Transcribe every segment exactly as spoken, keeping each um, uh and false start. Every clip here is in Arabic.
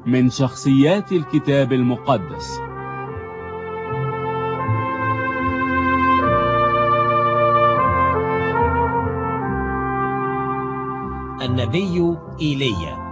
من شخصيات الكتاب المقدس. النبي إيليا.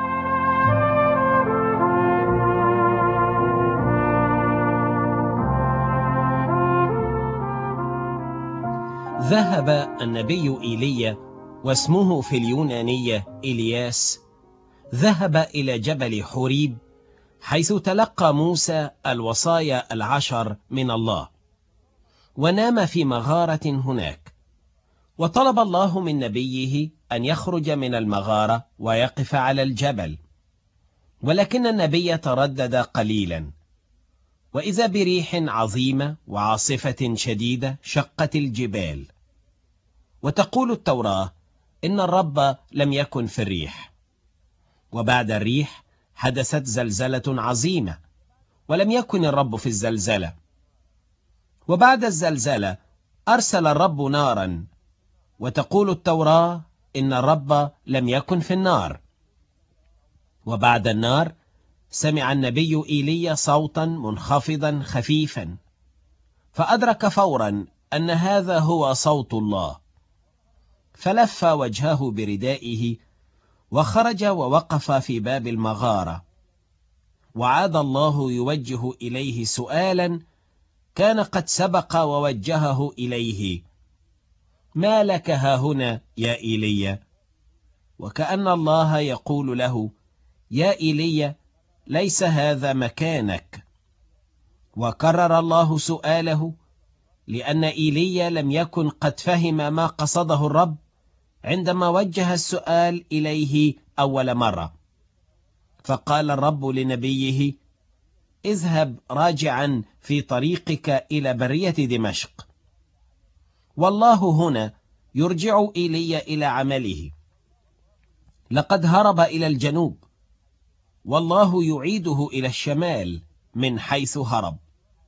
ذهب النبي إيليا، واسمه في اليونانية إلياس، ذهب إلى جبل حوريب حيث تلقى موسى الوصايا العشر من الله، ونام في مغارة هناك. وطلب الله من نبيه أن يخرج من المغارة ويقف على الجبل، ولكن النبي تردد قليلا، وإذا بريح عظيمة وعاصفة شديدة شقت الجبال. وتقول التوراة إن الرب لم يكن في الريح. وبعد الريح حدثت زلزلة عظيمة، ولم يكن الرب في الزلزلة. وبعد الزلزلة أرسل الرب نارا، وتقول التوراة إن الرب لم يكن في النار. وبعد النار سمع النبي إيليا صوتا منخفضا خفيفا، فأدرك فورا أن هذا هو صوت الله، فلف وجهه بردائه وخرج ووقف في باب المغارة. وعاد الله يوجه إليه سؤالا كان قد سبق ووجهه إليه: ما لك هاهنا يا إيليا؟ وكأن الله يقول له: يا إيليا، ليس هذا مكانك. وكرر الله سؤاله، لأن إيليا لم يكن قد فهم ما قصده الرب عندما وجه السؤال إليه أول مرة. فقال الرب لنبيه: اذهب راجعا في طريقك إلى برية دمشق. والله هنا يرجع إيليا إلى عمله، لقد هرب إلى الجنوب، والله يعيده إلى الشمال من حيث هرب.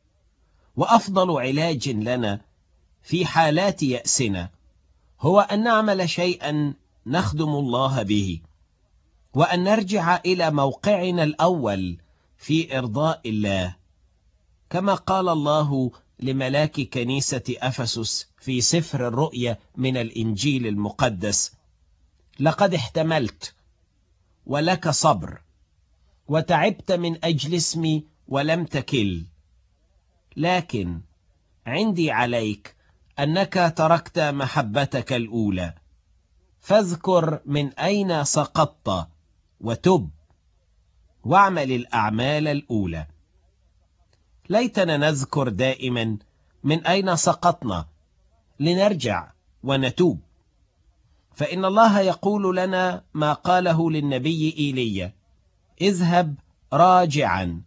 وأفضل علاج لنا في حالات يأسنا هو أن نعمل شيئا نخدم الله به، وأن نرجع إلى موقعنا الأول في إرضاء الله، كما قال الله لملاك كنيسة أفسس في سفر الرؤيا من الإنجيل المقدس: لقد احتملت ولك صبر، وتعبت من أجل اسمي ولم تكل، لكن عندي عليك أنك تركت محبتك الأولى، فاذكر من أين سقطت وتب واعمل الأعمال الأولى. ليتنا نذكر دائما من أين سقطنا لنرجع ونتوب، فإن الله يقول لنا ما قاله للنبي إيليا: اذهب راجعا.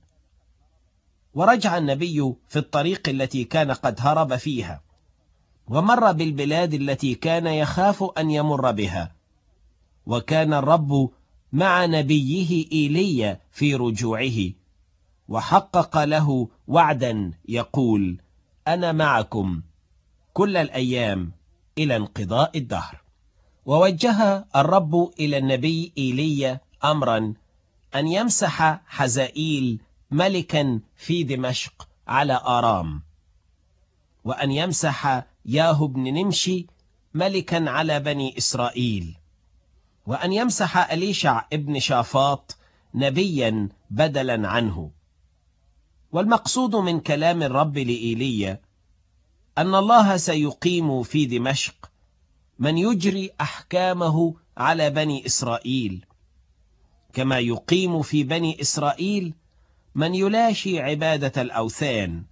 ورجع النبي في الطريق التي كان قد هرب فيها، ومر بالبلاد التي كان يخاف أن يمر بها. وكان الرب مع نبيه إيليا في رجوعه، وحقق له وعدا يقول: أنا معكم كل الأيام إلى انقضاء الدهر. ووجه الرب إلى النبي إيليا أمرا أن يمسح حزائيل ملكا في دمشق على آرام، وأن يمسح ياهو بن نمشي ملكا على بني إسرائيل، وأن يمسح أليشع ابن شافاط نبيا بدلا عنه. والمقصود من كلام الرب لإيليا أن الله سيقيم في دمشق من يجري أحكامه على بني إسرائيل، كما يقيم في بني إسرائيل من يلاشي عبادة الأوثان،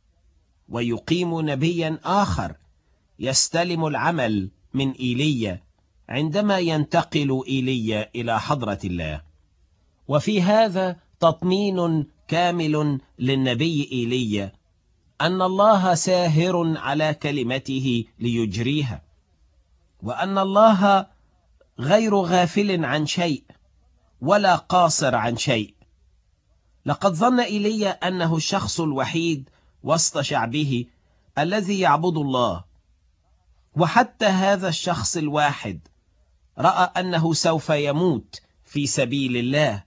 ويقيم نبيا آخر يستلم العمل من إيليا عندما ينتقل إيليا إلى حضرة الله. وفي هذا تطمين كامل للنبي إيليا أن الله ساهر على كلمته ليجريها، وأن الله غير غافل عن شيء ولا قاصر عن شيء. لقد ظن إيليا أنه الشخص الوحيد وسط شعبه الذي يعبد الله، وحتى هذا الشخص الواحد رأى أنه سوف يموت في سبيل الله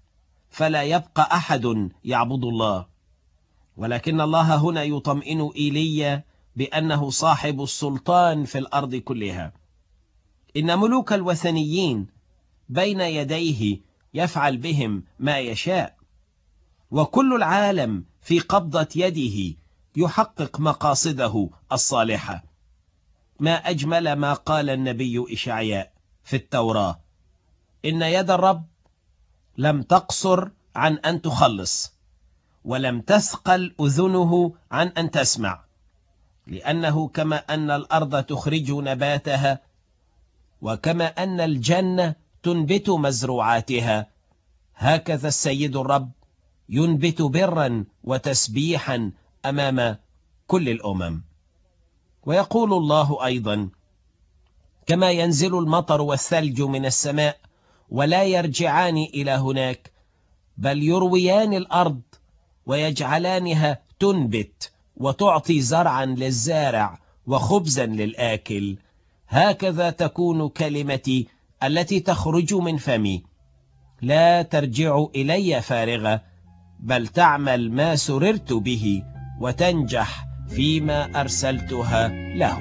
فلا يبقى أحد يعبد الله. ولكن الله هنا يطمئن إيليا بأنه صاحب السلطان في الأرض كلها. إن ملوك الوثنيين بين يديه يفعل بهم ما يشاء، وكل العالم في قبضة يده يحقق مقاصده الصالحة. ما أجمل ما قال النبي إشعياء في التوراة: إن يد الرب لم تقصر عن أن تخلص، ولم تثقل أذنه عن أن تسمع، لأنه كما أن الأرض تخرج نباتها، وكما أن الجنة تنبت مزروعاتها، هكذا السيد الرب ينبت برا وتسبيحا أمام كل الأمم. ويقول الله أيضا: كما ينزل المطر والثلج من السماء ولا يرجعان إلى هناك، بل يرويان الأرض ويجعلانها تنبت وتعطي زرعا للزارع وخبزا للآكل، هكذا تكون كلمتي التي تخرج من فمي، لا ترجع إلي فارغة، بل تعمل ما سررت به وتنجح فيما أرسلتها له.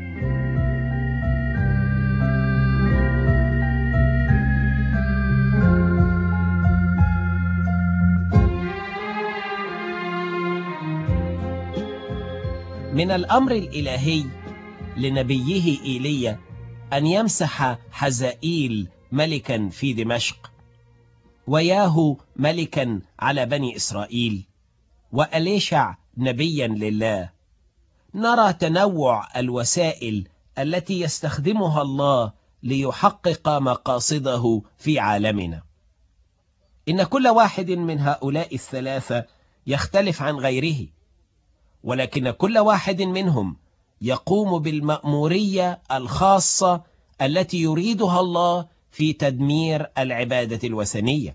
من الأمر الإلهي لنبيه إيليا أن يمسح حزائيل ملكا في دمشق، وياهو ملكا على بني إسرائيل، وأليشع نبيا لله. نرى تنوع الوسائل التي يستخدمها الله ليحقق مقاصده في عالمنا. إن كل واحد من هؤلاء الثلاثة يختلف عن غيره، ولكن كل واحد منهم يقوم بالمأمورية الخاصة التي يريدها الله في تدمير العبادة الوثنية.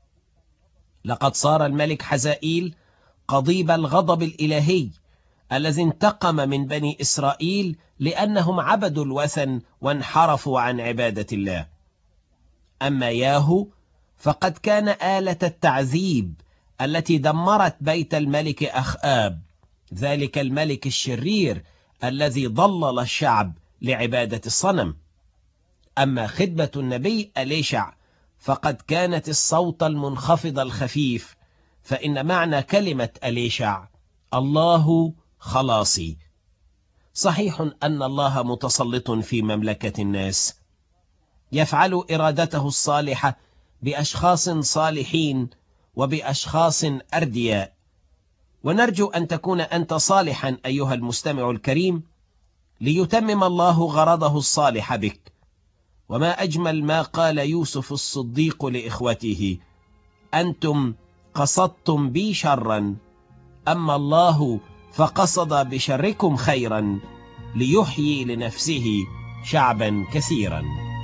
لقد صار الملك حزائيل قضيب الغضب الإلهي الذي انتقم من بني إسرائيل لأنهم عبدوا الوثن وانحرفوا عن عبادة الله. أما ياهو فقد كان آلة التعذيب التي دمرت بيت الملك أخآب، ذلك الملك الشرير الذي ضلل الشعب لعبادة الصنم. أما خدمة النبي أليشع فقد كانت الصوت المنخفض الخفيف، فإن معنى كلمة أليشع الله خلاصي. صحيح أن الله متسلط في مملكة الناس، يفعل إرادته الصالحة بأشخاص صالحين وبأشخاص أردياء. ونرجو أن تكون أنت صالحا أيها المستمع الكريم، ليتمم الله غرضه الصالح بك. وما أجمل ما قال يوسف الصديق لإخوته: أنتم قصدتم بي شرا، أما الله فقصد بشركم خيرا، ليحيي لنفسه شعبا كثيرا.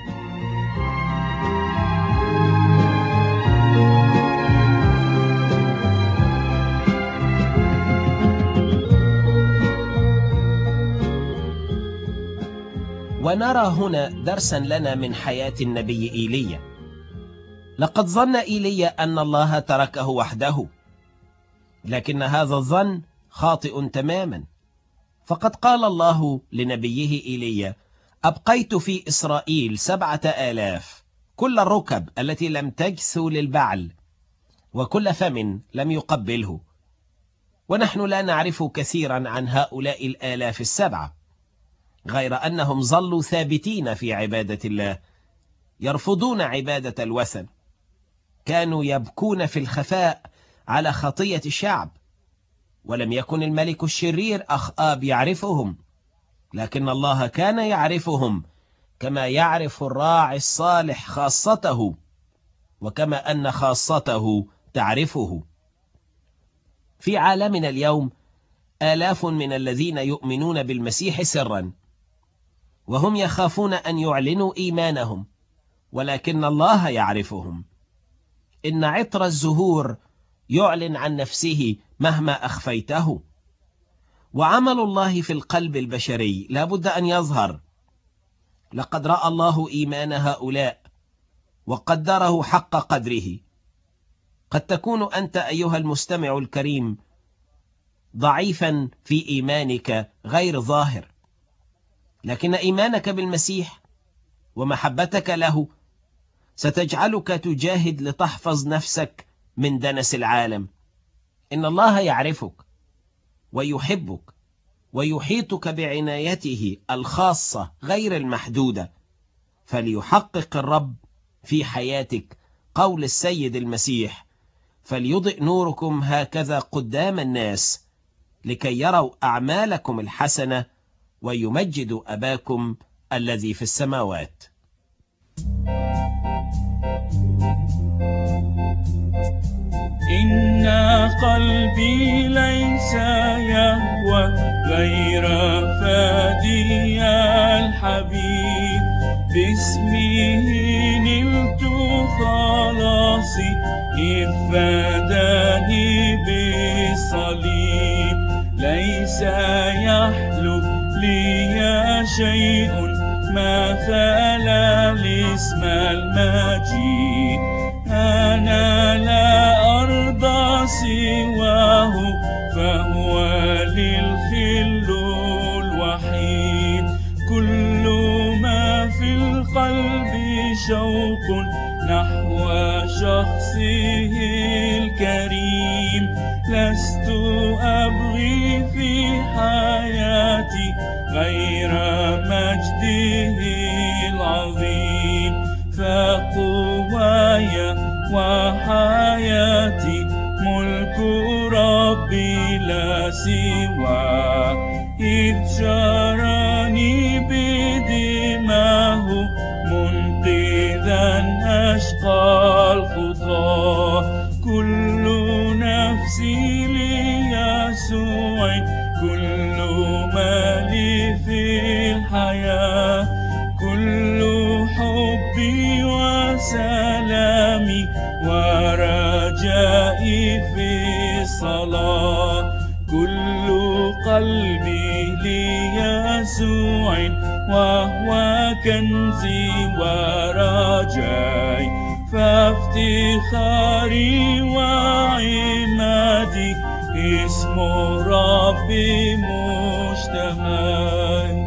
ونرى هنا درسا لنا من حياة النبي إيليا. لقد ظن إيليا أن الله تركه وحده، لكن هذا الظن خاطئ تماما. فقد قال الله لنبيه إيليا: أبقيت في إسرائيل سبعة آلاف، كل الركب التي لم تجثو للبعل، وكل فم لم يقبله. ونحن لا نعرف كثيرا عن هؤلاء الآلاف السبعة، غير أنهم ظلوا ثابتين في عبادة الله، يرفضون عبادة الوثن. كانوا يبكون في الخفاء على خطية الشعب، ولم يكن الملك الشرير أخآب يعرفهم، لكن الله كان يعرفهم كما يعرف الراعي الصالح خاصته، وكما أن خاصته تعرفه. في عالمنا اليوم آلاف من الذين يؤمنون بالمسيح سرا، وهم يخافون أن يعلنوا إيمانهم، ولكن الله يعرفهم. إن عطر الزهور يعلن عن نفسه مهما أخفيته، وعمل الله في القلب البشري لا بد أن يظهر. لقد رأى الله إيمان هؤلاء وقدره حق قدره. قد تكون أنت أيها المستمع الكريم ضعيفا في إيمانك غير ظاهر، لكن إيمانك بالمسيح ومحبتك له ستجعلك تجاهد لتحفظ نفسك من دنس العالم. إن الله يعرفك ويحبك ويحيطك بعنايته الخاصة غير المحدودة، فليحقق الرب في حياتك قول السيد المسيح: فليضئ نوركم هكذا قدام الناس لكي يروا أعمالكم الحسنة ويمجدوا أباكم الذي في السماوات. إن قلبي ليس يهوى غير فادي الحبيب، باسمه نلت خلاصي إذ فداني بالصليب. ليس يحلو لي شيء ما خلا الاسم المجيد، أنا لا أرضى سواه فهو للخل الوحيد. كل ما في القلب شوق نحو شخصه الكريم، لست أبغي في حياتي غير مجده العظيم. فقواي وحياتي ملك ربي لا سواه، إذ شارني بدماه منقذا أشقى الخطاه. كل نفسي ليسوع، كل ما لي في الحياة، كل حبي وسلامي ورجائي في الصلاة. كل قلبي ليسوع وهو كنزي ورجائي، فافتخاري وعمادي اسم ربي مشتهى.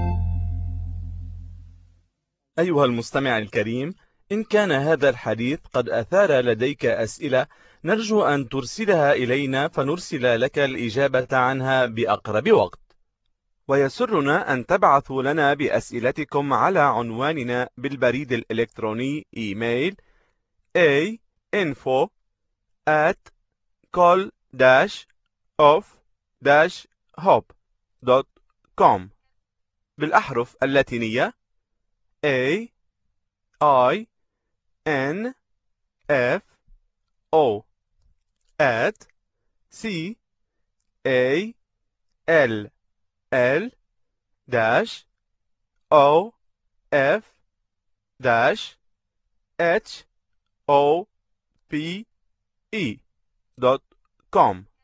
أيها المستمع الكريم، إن كان هذا الحديث قد أثار لديك أسئلة نرجو أن ترسلها إلينا فنرسل لك الإجابة عنها بأقرب وقت. ويسرنا أن تبعثوا لنا بأسئلتكم على عنواننا بالبريد الإلكتروني إيميل a info at col dash of dash hope dot com بالأحرف اللاتينية A I N F O at C A L L dash O F dash H O P E dot com.